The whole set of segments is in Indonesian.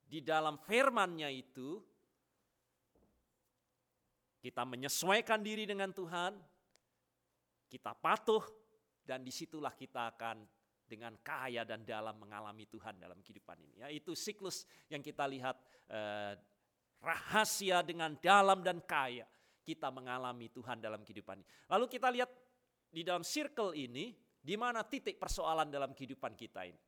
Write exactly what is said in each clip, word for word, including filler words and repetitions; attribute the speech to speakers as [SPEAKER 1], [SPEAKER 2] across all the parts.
[SPEAKER 1] di dalam firman-Nya itu kita menyesuaikan diri dengan Tuhan, kita patuh, dan disitulah kita akan dengan kaya dan dalam mengalami Tuhan dalam kehidupan ini. Ya, itu siklus yang kita lihat, eh, rahasia dengan dalam dan kaya kita mengalami Tuhan dalam kehidupan ini. Lalu kita lihat di dalam circle ini, di mana titik persoalan dalam kehidupan kita ini.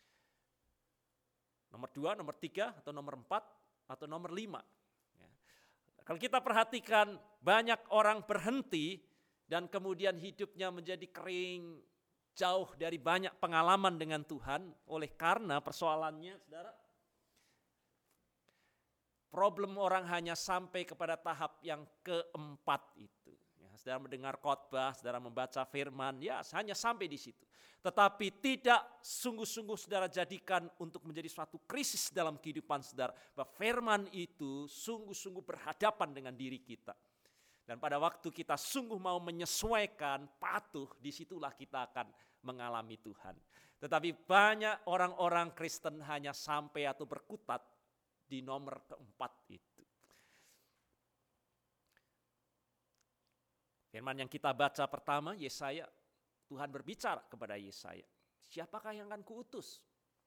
[SPEAKER 1] Nomor dua, nomor tiga, atau nomor empat, atau nomor lima. Ya. Kalau kita perhatikan, banyak orang berhenti dan kemudian hidupnya menjadi kering, jauh dari banyak pengalaman dengan Tuhan, oleh karena persoalannya, saudara, problem orang hanya sampai kepada tahap yang keempat itu. Ya, saudara mendengar khotbah, saudara membaca firman, ya hanya sampai di situ. Tetapi tidak sungguh-sungguh saudara jadikan untuk menjadi suatu krisis dalam kehidupan saudara. Bahwa firman itu sungguh-sungguh berhadapan dengan diri kita. Dan pada waktu kita sungguh mau menyesuaikan, patuh, disitulah kita akan mengalami Tuhan. Tetapi banyak orang-orang Kristen hanya sampai atau berkutat di nomor keempat itu. Firman yang kita baca pertama, Yesaya, Tuhan berbicara kepada Yesaya, siapakah yang akan kuutus?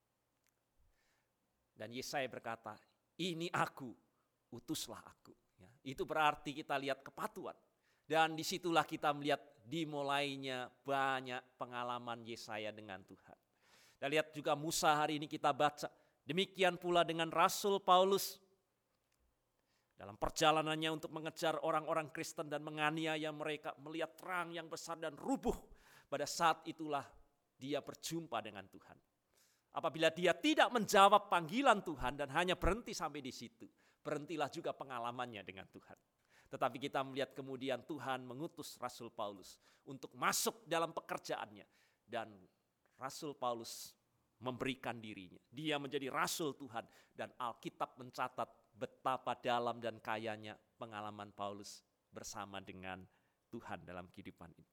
[SPEAKER 1] Dan Yesaya berkata, ini aku, utuslah aku. Ya, itu berarti kita lihat kepatuhan. Dan disitulah kita melihat dimulainya banyak pengalaman Yesaya dengan Tuhan. Dan lihat juga Musa hari ini kita baca. Demikian pula dengan Rasul Paulus. Dalam perjalanannya untuk mengejar orang-orang Kristen dan menganiaya mereka, melihat terang yang besar dan rubuh. Pada saat itulah dia berjumpa dengan Tuhan. Apabila dia tidak menjawab panggilan Tuhan dan hanya berhenti sampai di situ, berhentilah juga pengalamannya dengan Tuhan. Tetapi kita melihat kemudian Tuhan mengutus Rasul Paulus untuk masuk dalam pekerjaannya. Dan Rasul Paulus memberikan dirinya. Dia menjadi Rasul Tuhan. Dan Alkitab mencatat betapa dalam dan kayanya pengalaman Paulus bersama dengan Tuhan dalam kehidupan ini.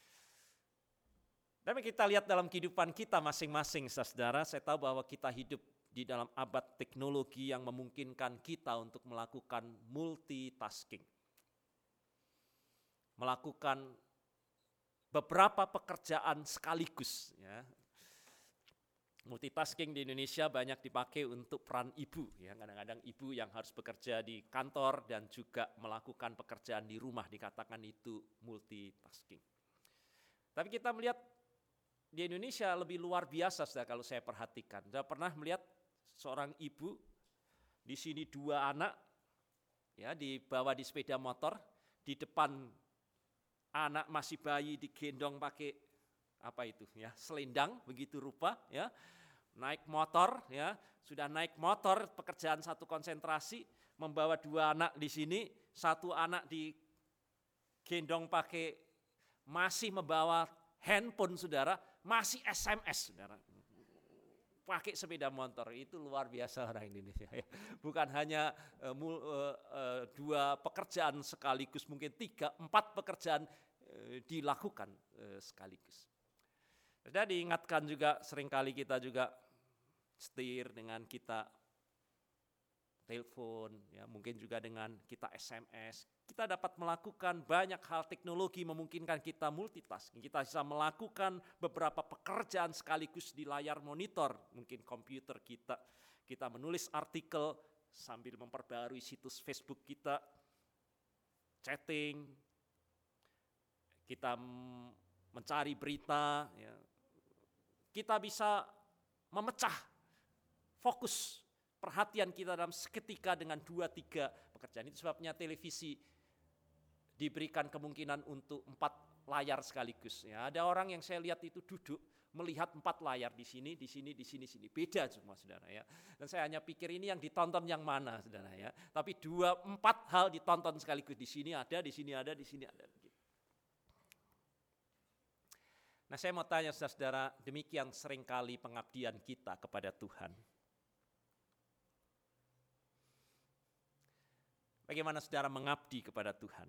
[SPEAKER 1] Dan kita lihat dalam kehidupan kita masing-masing, saudara, saya tahu bahwa kita hidup di dalam abad teknologi yang memungkinkan kita untuk melakukan multitasking. Melakukan beberapa pekerjaan sekaligus. Ya. Multitasking di Indonesia banyak dipakai untuk peran ibu. Ya. Kadang-kadang ibu yang harus bekerja di kantor dan juga melakukan pekerjaan di rumah, dikatakan itu multitasking. Tapi kita melihat di Indonesia lebih luar biasa, saudara, kalau saya perhatikan. Saya pernah melihat seorang ibu, di sini dua anak, ya, dibawa di sepeda motor, di depan anak masih bayi digendong pakai apa itu, ya, selendang, begitu rupa, ya, naik motor, ya, sudah naik motor, pekerjaan satu konsentrasi, membawa dua anak di sini, satu anak digendong pakai, masih membawa handphone, saudara, masih S M S, saudara. Pakai sepeda motor, itu luar biasa orang Indonesia. Ya. Bukan hanya uh, mul, uh, uh, dua pekerjaan sekaligus, mungkin tiga, empat pekerjaan uh, dilakukan uh, sekaligus. Sudah diingatkan juga, seringkali kita juga setir dengan kita telepon, ya, mungkin juga dengan kita S M S. Kita dapat melakukan banyak hal, teknologi memungkinkan kita multitasking. Kita bisa melakukan beberapa pekerjaan sekaligus di layar monitor, mungkin komputer kita. Kita menulis artikel sambil memperbarui situs Facebook kita, chatting, kita mencari berita, ya. Kita bisa memecah fokus perhatian kita dalam seketika dengan dua tiga pekerjaan. Itu sebabnya televisi diberikan kemungkinan untuk empat layar sekaligus. Ya, ada orang yang saya lihat itu duduk melihat empat layar di sini, di sini, di sini, sini. Beda semua, saudara, ya. Dan saya hanya pikir ini yang ditonton yang mana, saudara, ya. Tapi dua, empat hal ditonton sekaligus. Di sini ada, di sini ada, di sini ada. Nah, saya mau tanya, saudara, demikian seringkali pengabdian kita kepada Tuhan. Bagaimana saudara mengabdi kepada Tuhan?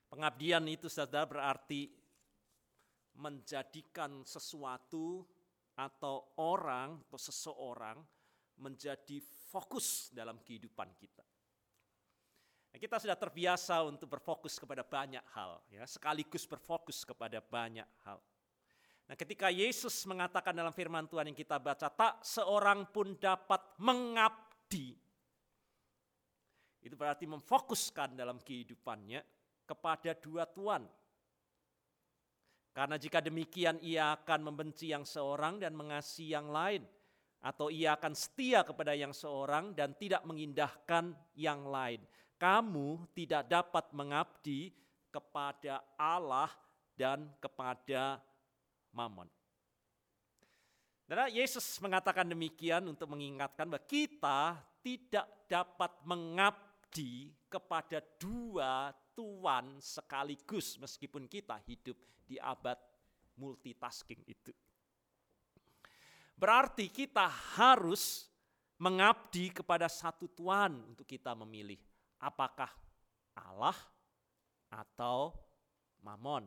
[SPEAKER 1] Pengabdian itu, saudara, berarti menjadikan sesuatu atau orang atau seseorang menjadi fokus dalam kehidupan kita. Nah, kita sudah terbiasa untuk berfokus kepada banyak hal, ya, sekaligus berfokus kepada banyak hal. Nah, ketika Yesus mengatakan dalam firman Tuhan yang kita baca, tak seorang pun dapat mengabdi. Itu berarti memfokuskan dalam kehidupannya kepada dua tuan. Karena jika demikian ia akan membenci yang seorang dan mengasihi yang lain. Atau ia akan setia kepada yang seorang dan tidak mengindahkan yang lain. Kamu tidak dapat mengabdi kepada Allah dan kepada Mamon. Karena Yesus mengatakan demikian untuk mengingatkan bahwa kita tidak dapat mengabdi kepada dua tuan sekaligus meskipun kita hidup di abad multitasking itu. Berarti kita harus mengabdi kepada satu tuan untuk kita memilih apakah Allah atau Mamon.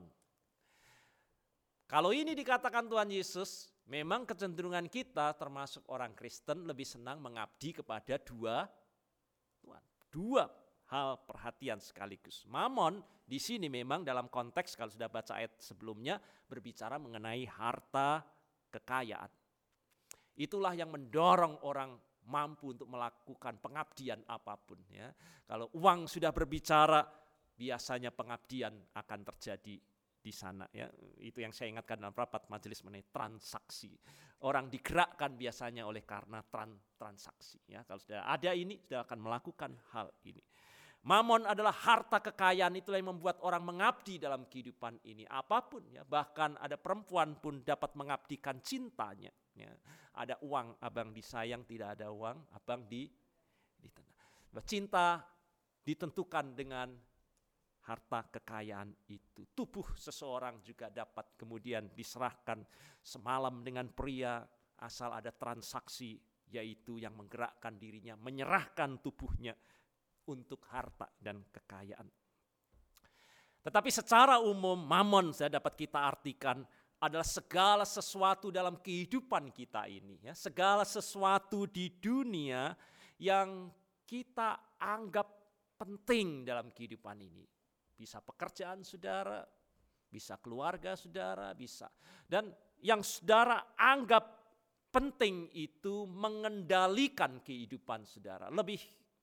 [SPEAKER 1] Kalau ini dikatakan Tuhan Yesus, memang kecenderungan kita termasuk orang Kristen lebih senang mengabdi kepada dua tuan. Dua hal perhatian sekaligus. Mamon di sini memang dalam konteks kalau sudah baca ayat sebelumnya berbicara mengenai harta kekayaan. Itulah yang mendorong orang mampu untuk melakukan pengabdian apapun. Ya. Kalau uang sudah berbicara, biasanya pengabdian akan terjadi di sana. Ya. Itu yang saya ingatkan dalam rapat majelis mengenai transaksi. Orang digerakkan biasanya oleh karena tran, transaksi. Ya. Kalau sudah ada ini, sudah akan melakukan hal ini. Mamon adalah harta kekayaan, itulah yang membuat orang mengabdi dalam kehidupan ini. Apapun, ya. Bahkan ada perempuan pun dapat mengabdikan cintanya. Ya. Ada uang, abang disayang, tidak ada uang, abang di, ditendang. Cinta ditentukan dengan harta kekayaan itu. Tubuh seseorang juga dapat kemudian diserahkan semalam dengan pria asal ada transaksi, yaitu yang menggerakkan dirinya, menyerahkan tubuhnya untuk harta dan kekayaan. Tetapi secara umum mamon saya dapat kita artikan adalah segala sesuatu dalam kehidupan kita ini. Ya. Segala sesuatu di dunia yang kita anggap penting dalam kehidupan ini. Bisa pekerjaan saudara, bisa keluarga saudara, bisa. Dan yang saudara anggap penting itu mengendalikan kehidupan saudara. Lebih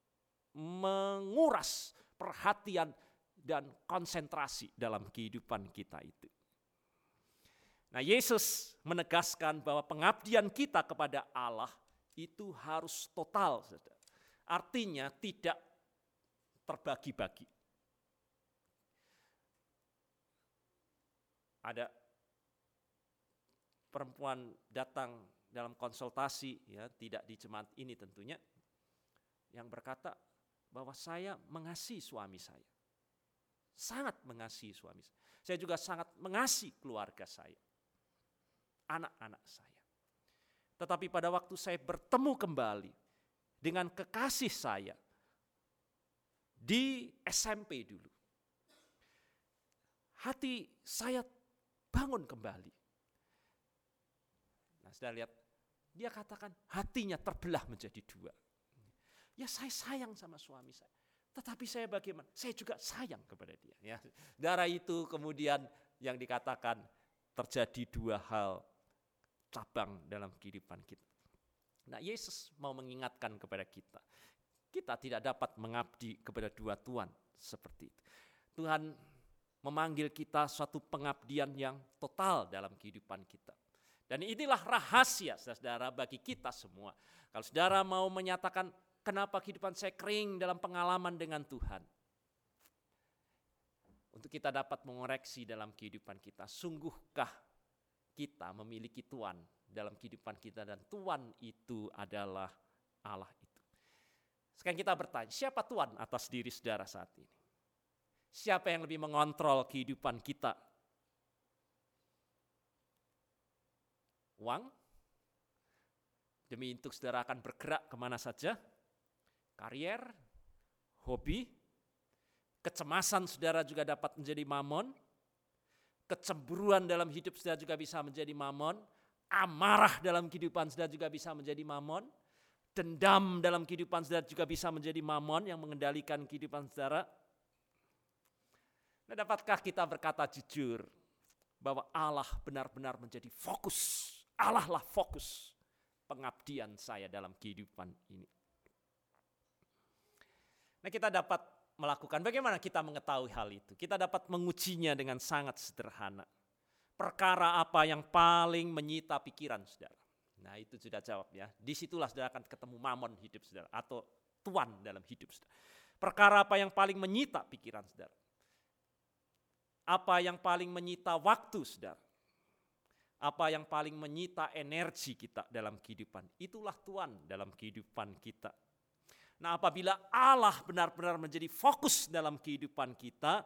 [SPEAKER 1] menguras perhatian dan konsentrasi dalam kehidupan kita itu. Nah, Yesus menegaskan bahwa pengabdian kita kepada Allah itu harus total. Artinya tidak terbagi-bagi. Ada perempuan datang dalam konsultasi, ya, tidak di jemaat ini tentunya, yang berkata bahwa saya mengasihi suami saya. Sangat mengasihi suami saya. Saya juga sangat mengasihi keluarga saya. Anak-anak saya. Tetapi pada waktu saya bertemu kembali dengan kekasih saya di S M P dulu, hati saya bangun kembali. Nah, sudah lihat, dia katakan hatinya terbelah menjadi dua. Ya, saya sayang sama suami saya. Tetapi saya bagaimana? Saya juga sayang kepada dia. Ya. Dari itu kemudian yang dikatakan terjadi dua hal cabang dalam kehidupan kita. Nah, Yesus mau mengingatkan kepada kita. Kita tidak dapat mengabdi kepada dua tuan seperti itu. Tuhan memanggil kita suatu pengabdian yang total dalam kehidupan kita. Dan inilah rahasia saudara bagi kita semua. Kalau saudara mau menyatakan kenapa kehidupan saya kering dalam pengalaman dengan Tuhan. Untuk kita dapat mengoreksi dalam kehidupan kita. Sungguhkah kita memiliki Tuhan dalam kehidupan kita dan Tuhan itu adalah Allah itu. Sekarang kita bertanya, siapa Tuhan atas diri saudara saat ini? Siapa yang lebih mengontrol kehidupan kita? Uang? Demi untuk saudara akan bergerak kemana saja? Karier, hobi, kecemasan saudara juga dapat menjadi mamon, kecemburuan dalam hidup saudara juga bisa menjadi mamon, Amarah dalam kehidupan saudara juga bisa menjadi mamon. Dendam dalam kehidupan saudara juga bisa menjadi mamon yang mengendalikan kehidupan saudara. Nah, dapatkah kita berkata jujur bahwa Allah benar-benar menjadi fokus. Allah lah fokus pengabdian saya dalam kehidupan ini. Nah, kita dapat melakukan, bagaimana kita mengetahui hal itu? Kita dapat mengujinya dengan sangat sederhana. Perkara apa yang paling menyita pikiran saudara? Nah, itu sudah jawab ya. Disitulah saudara akan ketemu mamon hidup saudara atau tuan dalam hidup saudara. Perkara apa yang paling menyita pikiran saudara? Apa yang paling menyita waktu saudara? Apa yang paling menyita energi kita dalam kehidupan? Itulah tuan dalam kehidupan kita. Nah, apabila Allah benar-benar menjadi fokus dalam kehidupan kita,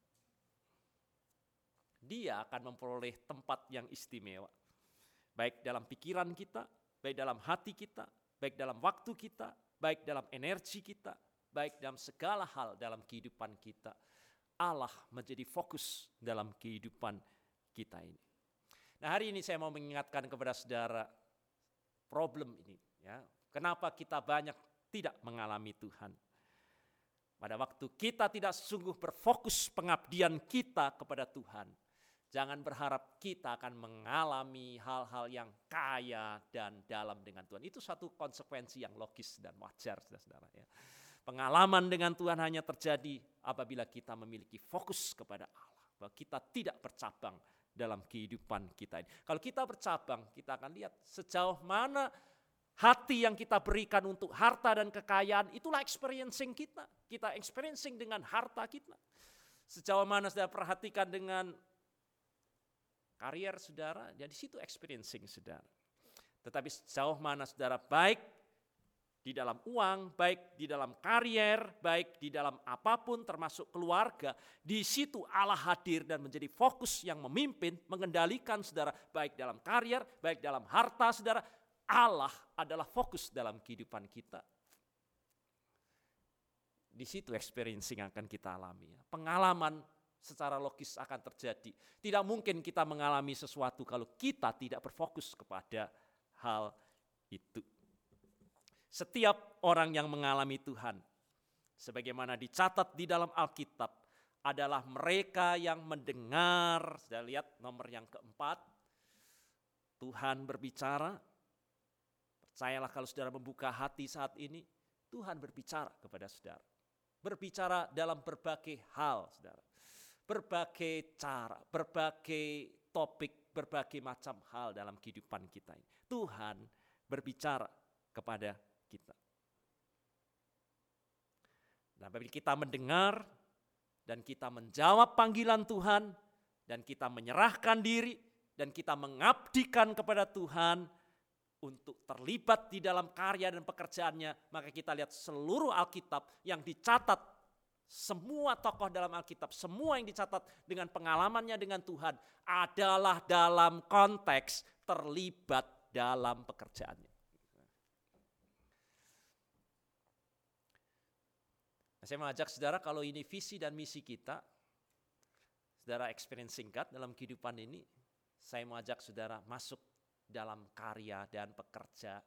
[SPEAKER 1] Dia akan memperoleh tempat yang istimewa. Baik dalam pikiran kita, baik dalam hati kita, baik dalam waktu kita, baik dalam energi kita, baik dalam segala hal dalam kehidupan kita. Allah menjadi fokus dalam kehidupan kita ini. Nah, hari ini saya mau mengingatkan kepada saudara problem ini. Ya, kenapa kita banyak tidak mengalami Tuhan. Pada waktu kita tidak sungguh berfokus pengabdian kita kepada Tuhan, jangan berharap kita akan mengalami hal-hal yang kaya dan dalam dengan Tuhan. Itu satu konsekuensi yang logis dan wajar, saudara-saudara. Ya. Pengalaman dengan Tuhan hanya terjadi apabila kita memiliki fokus kepada Allah. Bahwa kita tidak bercabang dalam kehidupan kita ini. Kalau kita bercabang, kita akan lihat sejauh mana hati yang kita berikan untuk harta dan kekayaan, itulah experiencing kita. Kita experiencing dengan harta kita. Sejauh mana saudara perhatikan dengan karier saudara, ya di situ experiencing saudara. Tetapi sejauh mana saudara baik di dalam uang, baik di dalam karier, baik di dalam apapun termasuk keluarga, di situ Allah hadir dan menjadi fokus yang memimpin, mengendalikan saudara, baik dalam karier, baik dalam harta saudara. Allah adalah fokus dalam kehidupan kita. Di situ experiencing akan kita alami. Pengalaman secara logis akan terjadi. Tidak mungkin kita mengalami sesuatu kalau kita tidak berfokus kepada hal itu. Setiap orang yang mengalami Tuhan, sebagaimana dicatat di dalam Alkitab, adalah mereka yang mendengar. Sudah lihat nomor yang keempat, Tuhan berbicara. Percayalah kalau saudara membuka hati saat ini, Tuhan berbicara kepada saudara. Berbicara dalam berbagai hal, saudara. Berbagai cara, berbagai topik, berbagai macam hal dalam kehidupan kita ini. Tuhan berbicara kepada kita. Nah, apabila kita mendengar dan kita menjawab panggilan Tuhan dan kita menyerahkan diri dan kita mengabdikan kepada Tuhan untuk terlibat di dalam karya dan pekerjaannya, maka kita lihat seluruh Alkitab yang dicatat. Semua tokoh dalam Alkitab, semua yang dicatat dengan pengalamannya dengan Tuhan adalah dalam konteks terlibat dalam pekerjaannya. Nah, saya mengajak saudara kalau ini visi dan misi kita, saudara experience singkat dalam kehidupan ini, saya mengajak saudara masuk dalam karya dan pekerjaan.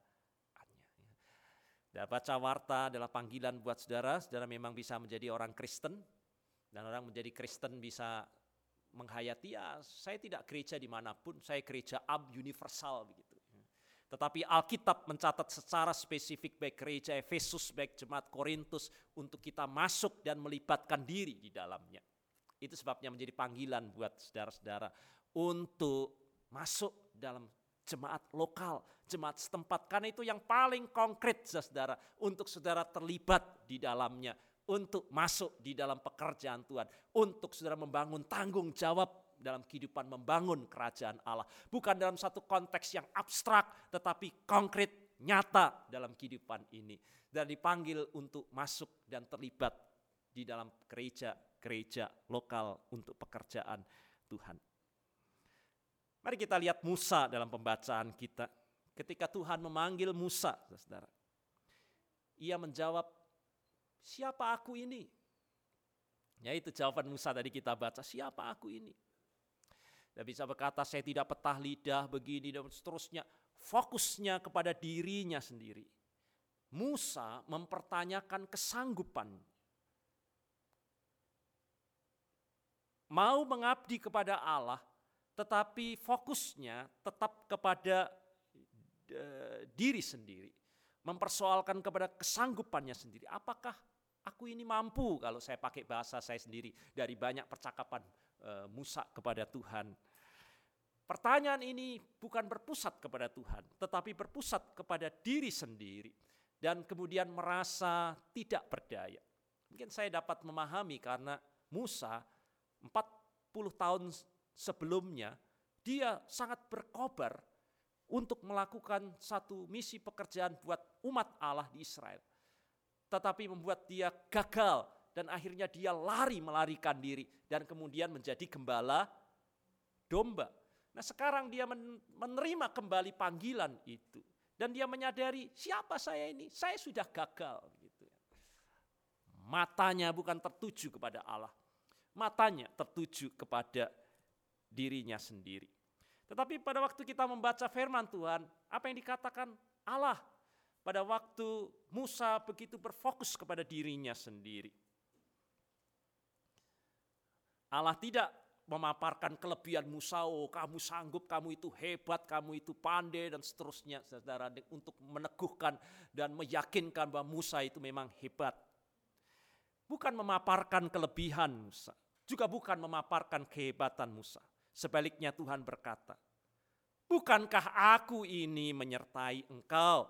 [SPEAKER 1] Dan baca warta adalah panggilan buat saudara. Saudara memang bisa menjadi orang Kristen. Dan orang menjadi Kristen bisa menghayati, ya saya tidak gereja dimanapun, saya gereja ab universal begitu. Tetapi Alkitab mencatat secara spesifik baik gereja Efesus, baik jemaat Korintus untuk kita masuk dan melibatkan diri di dalamnya. Itu sebabnya menjadi panggilan buat saudara-saudara untuk masuk dalam jemaat lokal, jemaat setempat, karena itu yang paling konkret saudara, untuk saudara terlibat di dalamnya, untuk masuk di dalam pekerjaan Tuhan, untuk saudara membangun tanggung jawab dalam kehidupan membangun kerajaan Allah. Bukan dalam satu konteks yang abstrak, tetapi konkret, nyata dalam kehidupan ini. Dan dipanggil untuk masuk dan terlibat di dalam gereja-gereja lokal untuk pekerjaan Tuhan. Mari kita lihat Musa dalam pembacaan kita. Ketika Tuhan memanggil Musa, saudara, ia menjawab, siapa aku ini? Ya itu jawaban Musa tadi kita baca, siapa aku ini? Dia bisa berkata, saya tidak petah lidah, begini dan seterusnya. Fokusnya kepada dirinya sendiri. Musa mempertanyakan kesanggupan. Mau mengabdi kepada Allah, tetapi fokusnya tetap kepada uh, diri sendiri. Mempersoalkan kepada kesanggupannya sendiri. Apakah aku ini mampu, kalau saya pakai bahasa saya sendiri dari banyak percakapan uh, Musa kepada Tuhan. Pertanyaan ini bukan berpusat kepada Tuhan, tetapi berpusat kepada diri sendiri. Dan kemudian merasa tidak berdaya. Mungkin saya dapat memahami karena Musa empat puluh tahun sebelumnya, dia sangat berkobar untuk melakukan satu misi pekerjaan buat umat Allah di Israel. Tetapi membuat dia gagal dan akhirnya dia lari melarikan diri dan kemudian menjadi gembala domba. Nah sekarang dia menerima kembali panggilan itu dan dia menyadari siapa saya ini, saya sudah gagal. Gitu. Matanya bukan tertuju kepada Allah. Matanya tertuju kepada dirinya sendiri. Tetapi pada waktu kita membaca firman Tuhan, apa yang dikatakan Allah pada waktu Musa begitu berfokus kepada dirinya sendiri. Allah tidak memaparkan kelebihan Musa, oh kamu sanggup, kamu itu hebat, kamu itu pandai dan seterusnya, saudara, untuk meneguhkan dan meyakinkan bahwa Musa itu memang hebat. Bukan memaparkan kelebihan Musa, juga bukan memaparkan kehebatan Musa. Sebaliknya Tuhan berkata, bukankah aku ini menyertai engkau?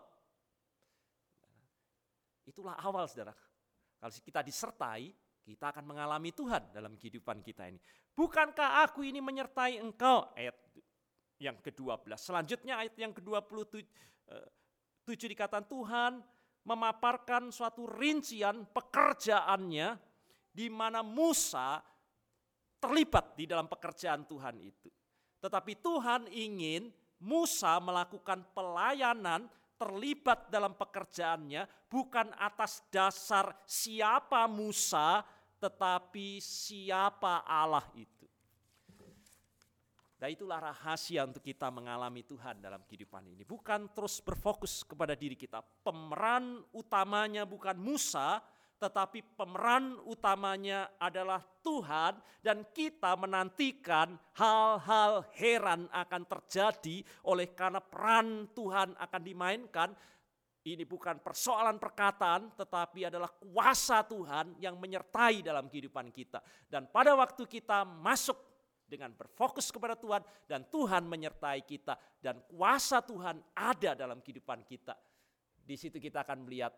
[SPEAKER 1] Itulah awal, saudara. Kalau kita disertai, kita akan mengalami Tuhan dalam kehidupan kita ini. Bukankah aku ini menyertai engkau? Ayat yang kedua belas. Selanjutnya ayat yang kedua puluh tujuh dikatakan Tuhan memaparkan suatu rincian pekerjaannya di mana Musa terlibat di dalam pekerjaan Tuhan itu. Tetapi Tuhan ingin Musa melakukan pelayanan, terlibat dalam pekerjaannya bukan atas dasar siapa Musa, tetapi siapa Allah itu. Dan itulah rahasia untuk kita mengalami Tuhan dalam kehidupan ini. Bukan terus berfokus kepada diri kita. Pemeran utamanya bukan Musa, tetapi pemeran utamanya adalah Tuhan. Dan kita menantikan hal-hal heran akan terjadi oleh karena peran Tuhan akan dimainkan. Ini bukan persoalan perkataan, tetapi adalah kuasa Tuhan yang menyertai dalam kehidupan kita. Dan pada waktu kita masuk dengan berfokus kepada Tuhan dan Tuhan menyertai kita dan kuasa Tuhan ada dalam kehidupan kita. Di situ kita akan melihat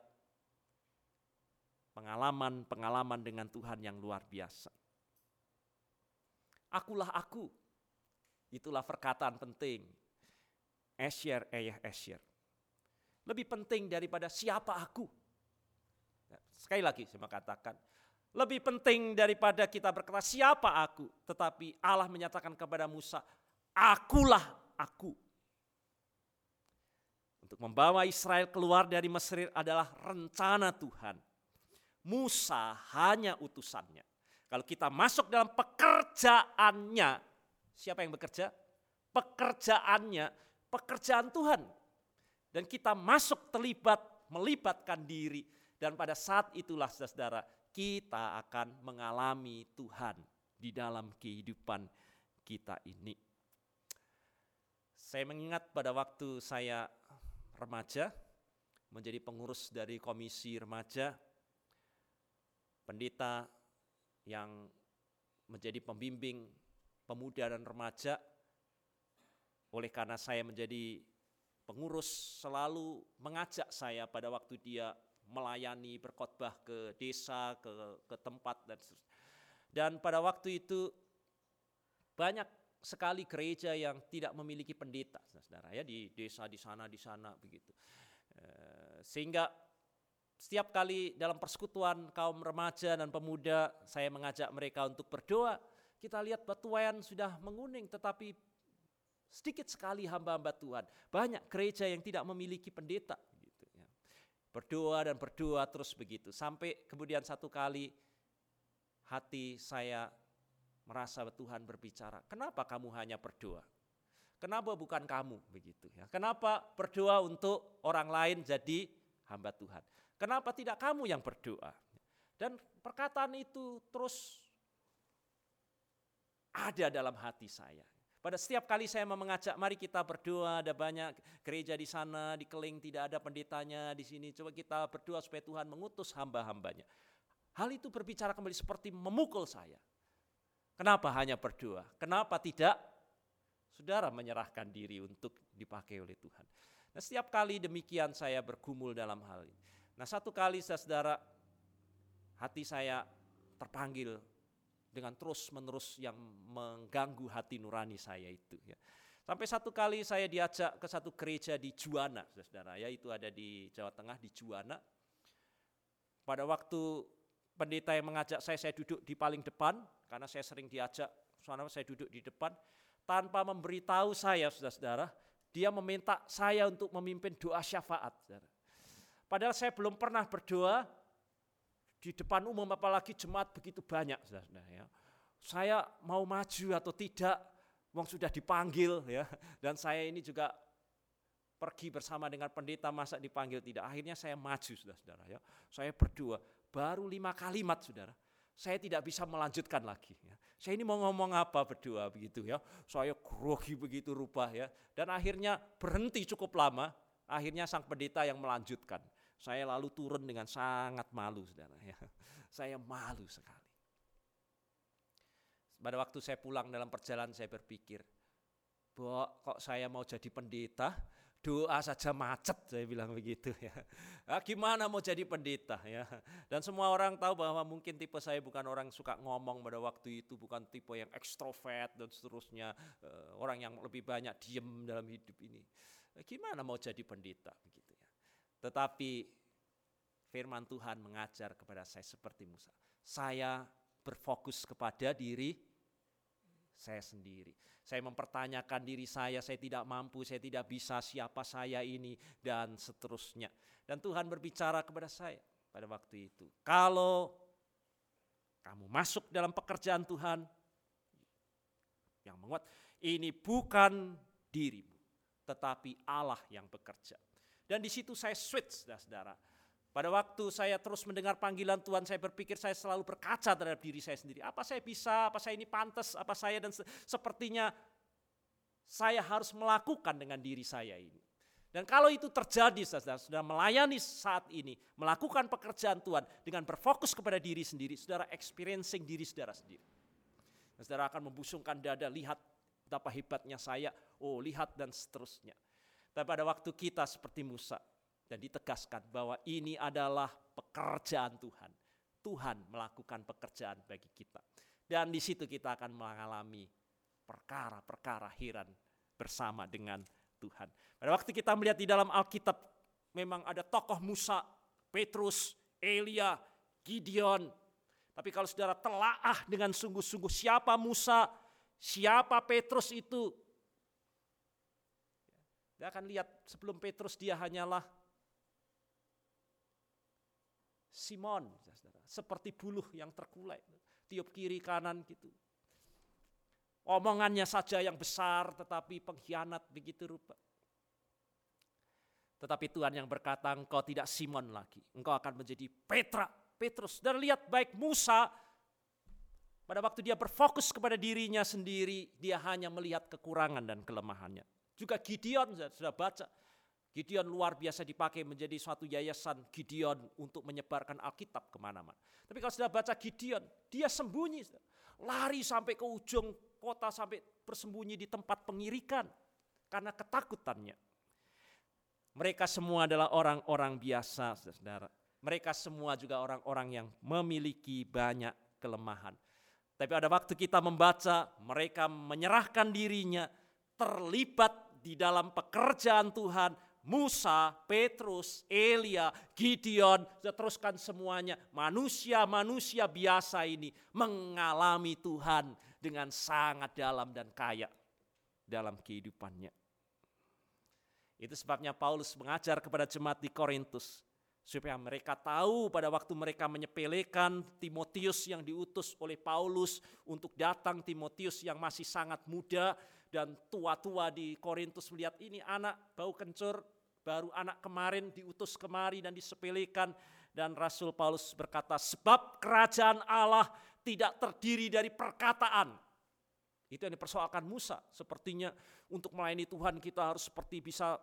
[SPEAKER 1] pengalaman-pengalaman dengan Tuhan yang luar biasa. Akulah aku. Itulah perkataan penting. Esyer, eyeh esyer. Lebih penting daripada siapa aku. Sekali lagi saya katakan. Lebih penting daripada kita berkata siapa aku. Tetapi Allah menyatakan kepada Musa, akulah aku. Untuk membawa Israel keluar dari Mesir adalah rencana Tuhan. Musa hanya utusannya. Kalau kita masuk dalam pekerjaannya, siapa yang bekerja? Pekerjaannya, pekerjaan Tuhan. Dan kita masuk terlibat, melibatkan diri. Dan pada saat itulah saudara, kita akan mengalami Tuhan di dalam kehidupan kita ini. Saya mengingat pada waktu saya remaja, menjadi pengurus dari komisi remaja, pendeta yang menjadi pembimbing pemuda dan remaja, oleh karena saya menjadi pengurus selalu mengajak saya pada waktu dia melayani berkhotbah ke desa, ke, ke tempat dan dan pada waktu itu banyak sekali gereja yang tidak memiliki pendeta, saudara ya, di desa di sana di sana begitu. Sehingga setiap kali dalam persekutuan kaum remaja dan pemuda saya mengajak mereka untuk berdoa, kita lihat batuan sudah menguning tetapi sedikit sekali hamba-hamba Tuhan. Banyak gereja yang tidak memiliki pendeta. Berdoa dan berdoa terus begitu. Sampai kemudian satu kali hati saya merasa Tuhan berbicara, kenapa kamu hanya berdoa? Kenapa bukan kamu begitu ya? Kenapa berdoa untuk orang lain jadi hamba Tuhan? Kenapa tidak kamu yang berdoa? Dan perkataan itu terus ada dalam hati saya. Pada setiap kali saya mau mengajak, mari kita berdoa, ada banyak gereja di sana, di Keling tidak ada pendetanya, di sini coba kita berdoa supaya Tuhan mengutus hamba-hambanya. Hal itu berbicara kembali seperti memukul saya. Kenapa hanya berdoa? Kenapa tidak saudara menyerahkan diri untuk dipakai oleh Tuhan? Nah, setiap kali demikian saya bergumul dalam hal ini. Nah, satu kali saudara, hati saya terpanggil dengan terus-menerus yang mengganggu hati nurani saya itu. Ya. Sampai satu kali saya diajak ke satu gereja di Juwana, saudara, ya itu ada di Jawa Tengah, di Juwana. Pada waktu pendeta yang mengajak saya, saya duduk di paling depan, karena saya sering diajak, soalnya saya duduk di depan, tanpa memberitahu saya, saudara-saudara, dia meminta saya untuk memimpin doa syafaat. Saudara. Padahal saya belum pernah berdoa di depan umum, apalagi jemaat begitu banyak. Saudara, ya. Saya mau maju atau tidak, wong sudah dipanggil, ya. Dan saya ini juga pergi bersama dengan pendeta, masa dipanggil tidak. Akhirnya saya maju, saudara-saudara. Ya. Saya berdoa. Baru lima kalimat, saudara. Saya tidak bisa melanjutkan lagi. Ya. Saya ini mau ngomong apa berdoa begitu ya. Saya grogi begitu rupa ya. Dan akhirnya berhenti cukup lama. Akhirnya sang pendeta yang melanjutkan. Saya lalu turun dengan sangat malu, saudara. Ya. Saya malu sekali. Pada waktu saya pulang dalam perjalanan saya berpikir, Bok, kok saya mau jadi pendeta? Doa saja macet, saya bilang begitu ya. Nah, gimana mau jadi pendeta ya? Dan semua orang tahu bahwa mungkin tipe saya bukan orang suka ngomong pada waktu itu, bukan tipe yang ekstrovert dan seterusnya, orang yang lebih banyak diem dalam hidup ini. Gimana mau jadi pendeta begitu ya? Tetapi firman Tuhan mengajar kepada saya seperti Musa. Saya berfokus kepada diri saya sendiri. Saya mempertanyakan diri saya, saya tidak mampu, saya tidak bisa, siapa saya ini, dan seterusnya. Dan Tuhan berbicara kepada saya pada waktu itu. Kalau kamu masuk dalam pekerjaan Tuhan, yang menguat, ini bukan dirimu, tetapi Allah yang bekerja. Dan di situ saya switch, saudara. Pada waktu saya terus mendengar panggilan Tuhan, saya berpikir saya selalu berkaca terhadap diri saya sendiri. Apa saya bisa, apa saya ini pantas, apa saya dan se- sepertinya saya harus melakukan dengan diri saya ini. Dan kalau itu terjadi, saudara, sudah melayani saat ini, melakukan pekerjaan Tuhan dengan berfokus kepada diri sendiri, saudara experiencing diri saudara sendiri. Saudara akan membusungkan dada, lihat betapa hebatnya saya, oh lihat dan seterusnya. Tapi pada waktu kita seperti Musa, dan ditegaskan bahwa ini adalah pekerjaan Tuhan. Tuhan melakukan pekerjaan bagi kita. Dan di situ kita akan mengalami perkara-perkara heran bersama dengan Tuhan. Pada waktu kita melihat di dalam Alkitab, memang ada tokoh Musa, Petrus, Elia, Gideon. Tapi kalau saudara telaah dengan sungguh-sungguh siapa Musa, siapa Petrus itu, kita akan lihat sebelum Petrus dia hanyalah Simon, seperti buluh yang terkulai, tiup kiri kanan gitu. Omongannya saja yang besar, tetapi pengkhianat begitu rupa. Tetapi Tuhan yang berkata, engkau tidak Simon lagi, engkau akan menjadi Petra, Petrus. Dan lihat baik Musa, pada waktu dia berfokus kepada dirinya sendiri, dia hanya melihat kekurangan dan kelemahannya. Juga Gideon, sudah baca. Gideon luar biasa dipakai menjadi suatu yayasan Gideon untuk menyebarkan Alkitab kemana-mana. Tapi kalau sudah baca Gideon, dia sembunyi. Lari sampai ke ujung kota, sampai bersembunyi di tempat pengirikan. Karena ketakutannya. Mereka semua adalah orang-orang biasa, saudara. Mereka semua juga orang-orang yang memiliki banyak kelemahan. Tapi pada waktu kita membaca, mereka menyerahkan dirinya, terlibat di dalam pekerjaan Tuhan. Musa, Petrus, Elia, Gideon, teruskan semuanya. Manusia-manusia biasa ini mengalami Tuhan dengan sangat dalam dan kaya dalam kehidupannya. Itu sebabnya Paulus mengajar kepada jemaat di Korintus. Supaya mereka tahu pada waktu mereka menyepelekan Timotius yang diutus oleh Paulus untuk datang, Timotius yang masih sangat muda dan tua-tua di Korintus melihat ini anak bau kencur, baru anak kemarin diutus kemari dan disepelekan. Dan Rasul Paulus berkata, sebab kerajaan Allah tidak terdiri dari perkataan. Itu yang dipersoalkan Musa. Sepertinya untuk melayani Tuhan kita harus seperti bisa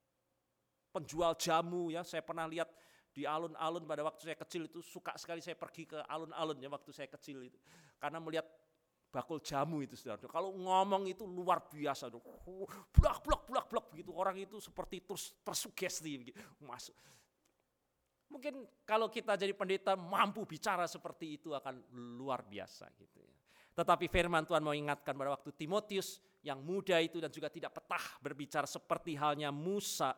[SPEAKER 1] penjual jamu ya. Saya pernah lihat di alun-alun pada waktu saya kecil itu, suka sekali saya pergi ke alun-alun ya waktu saya kecil itu. Karena melihat bakul jamu itu saudara. Kalau ngomong itu luar biasa. Blak, blak, blak, blak begitu. Orang itu seperti terus tersugesti begitu. Masuk. Mungkin kalau kita jadi pendeta mampu bicara seperti itu akan luar biasa gitu ya. Tetapi firman Tuhan mau ingatkan pada waktu Timotius yang muda itu dan juga tidak petah berbicara seperti halnya Musa.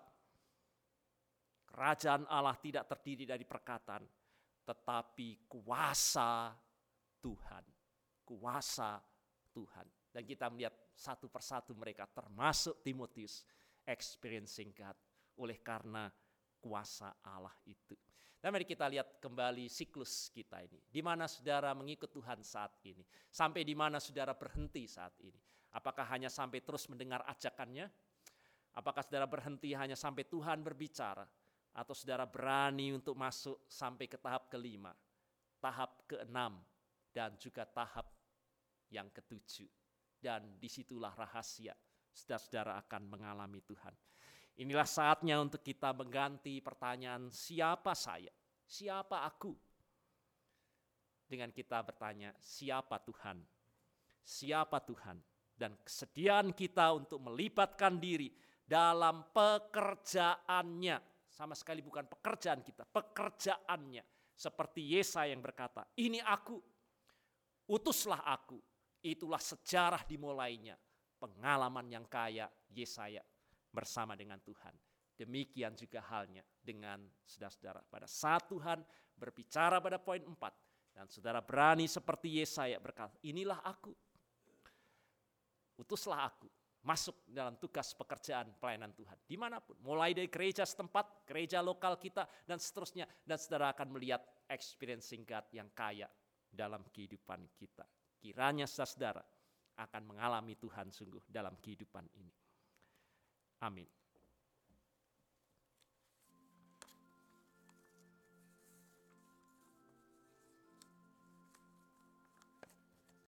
[SPEAKER 1] Kerajaan Allah tidak terdiri dari perkataan, tetapi kuasa Tuhan. Kuasa Tuhan. Dan kita melihat satu persatu mereka termasuk Timotius experiencing God oleh karena kuasa Allah itu. Dan mari kita lihat kembali siklus kita ini. Di mana saudara mengikut Tuhan saat ini? Sampai di mana saudara berhenti saat ini? Apakah hanya sampai terus mendengar ajakannya? Apakah saudara berhenti hanya sampai Tuhan berbicara? Atau saudara berani untuk masuk sampai ke tahap kelima, tahap keenam, dan juga tahap yang ketujuh. Dan disitulah rahasia, saudara-saudara akan mengalami Tuhan. Inilah saatnya untuk kita mengganti pertanyaan, siapa saya? Siapa aku? Dengan kita bertanya, siapa Tuhan? Siapa Tuhan? Dan kesediaan kita untuk melibatkan diri dalam pekerjaannya. Sama sekali bukan pekerjaan kita, pekerjaannya. Seperti Yesaya yang berkata, ini aku, utuslah aku. Itulah sejarah dimulainya. Pengalaman yang kaya Yesaya bersama dengan Tuhan. Demikian juga halnya dengan saudara-saudara. Pada saat Tuhan berbicara pada poin empat. Dan saudara berani seperti Yesaya berkata, inilah aku. Utuslah aku. Masuk dalam tugas pekerjaan pelayanan Tuhan. Dimanapun. Mulai dari gereja setempat, gereja lokal kita, dan seterusnya. Dan saudara akan melihat experiencing God yang kaya dalam kehidupan kita. Kiranya saudara akan mengalami Tuhan sungguh dalam kehidupan ini. Amin.